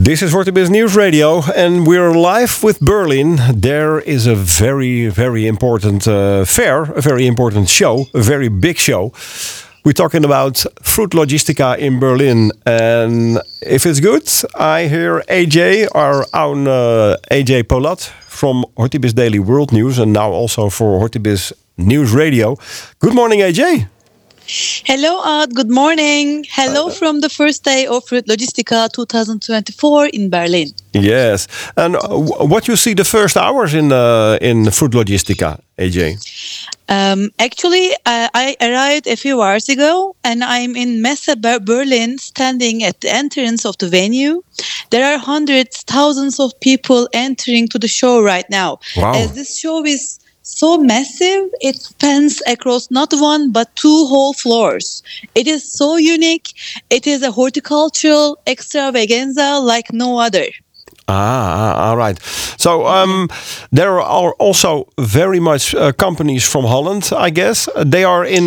This is Hortibus News Radio, and we're live with Berlin. There is a very, very important fair, a very important show, a very big show. We're talking about Fruit Logistica in Berlin. And if it's good, I hear AJ, our own AJ Polat from Hortibus Daily World News, and now also for Hortibus News Radio. Good morning, AJ. Hello, Ad. Good morning. Hello from the first day of Fruit Logistica 2024 in Berlin. Yes. And what you see the first hours in Fruit Logistica, AJ? Actually, I arrived a few hours ago, and I'm in Messe Berlin, standing at the entrance of the venue. There are hundreds, thousands of people entering to the show right now. Wow. As this show is so massive, it spans across not one but two whole floors. It is so unique. It is a horticultural extravaganza like no other. All right. So there are also very much companies from Holland, I guess. They are in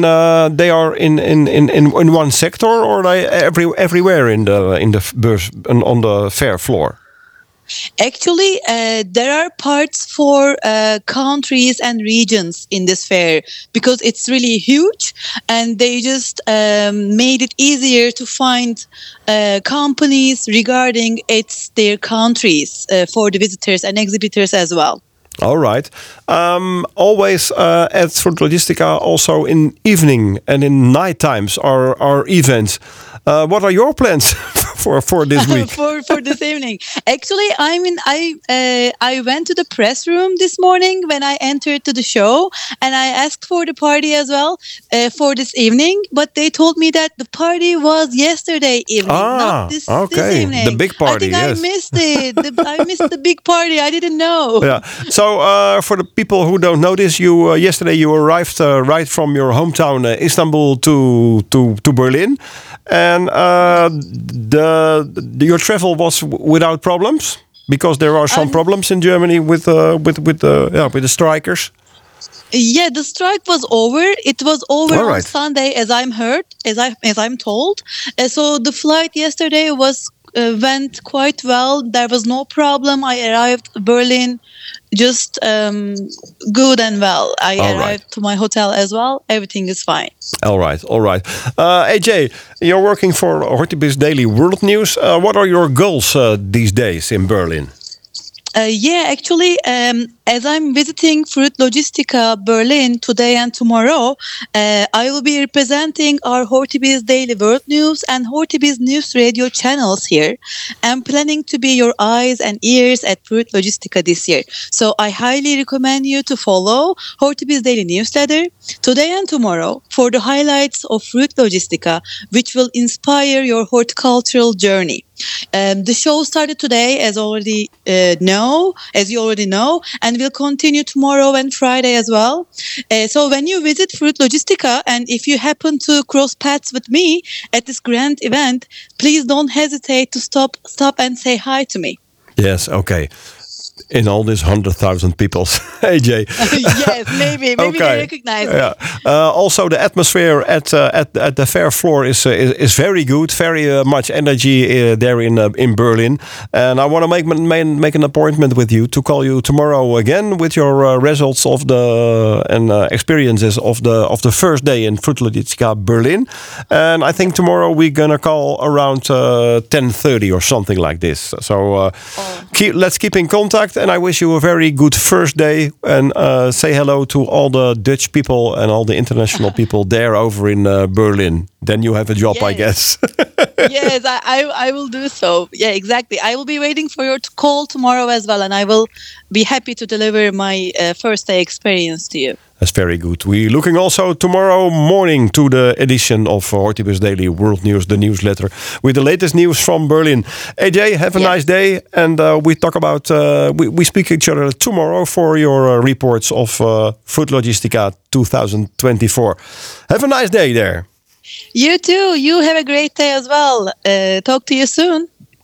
one sector, or are they everywhere in the beurs on the fair floor? Actually, there are parts for countries and regions in this fair because it's really huge, and they just made it easier to find companies regarding their countries for the visitors and exhibitors as well. All right. Always at Fruit Logistica, also in evening and in night times are events. What are your plans for this week? for this evening, actually, I went to the press room this morning when I entered to the show, and I asked for the party as well for this evening. But they told me that the party was yesterday evening, not this evening. The big party. I think I missed it. I missed the big party. I didn't know. Yeah. So for the people who don't know this, yesterday you arrived right from your hometown Istanbul to Berlin. And your travel was without problems, because there are some problems in Germany with the strikers. Yeah, the strike was over. It was over All right. on Sunday, as I'm told. So the flight yesterday went quite well. There was no problem. I arrived Berlin just good and well. I arrived to my hotel as well. Everything is fine. All right. AJ, you're working for Hortibus Daily World News. What are your goals these days in Berlin? Actually, as I'm visiting Fruit Logistica Berlin today and tomorrow, I will be representing our Hortibus Daily World News and Hortibus News Radio channels here. I'm planning to be your eyes and ears at Fruit Logistica this year. So I highly recommend you to follow Hortibus Daily Newsletter today and tomorrow for the highlights of Fruit Logistica, which will inspire your horticultural journey. The show started today, as you already know, and will continue tomorrow and Friday as well. So when you visit Fruit Logistica, and if you happen to cross paths with me at this grand event, please don't hesitate to stop and say hi to me. Yes. Okay. In all these 100,000 people, AJ. Yes, maybe they recognize me. Also, the atmosphere at the fair floor is very good. Very much energy there in Berlin, and I want to make an appointment with you to call you tomorrow again with your results of experiences of the first day in Fruit Logistica Berlin. And I think tomorrow we're gonna call around 10:30 or something like this. So let's keep in contact. And I wish you a very good first day, and say hello to all the Dutch people and all the international people there over in Berlin. Then you have a job, Yes. I guess. Yes, I will do so. Yeah, exactly. I will be waiting for your call tomorrow as well, and I will be happy to deliver my first day experience to you. That's very good. We're looking also tomorrow morning to the edition of Hortibus Daily World News, the newsletter, with the latest news from Berlin. AJ, have a nice day, and we talk about we speak each other tomorrow for your reports of Fruit Logistica 2024. Have a nice day there. You too. You have a great day as well. Talk to you soon.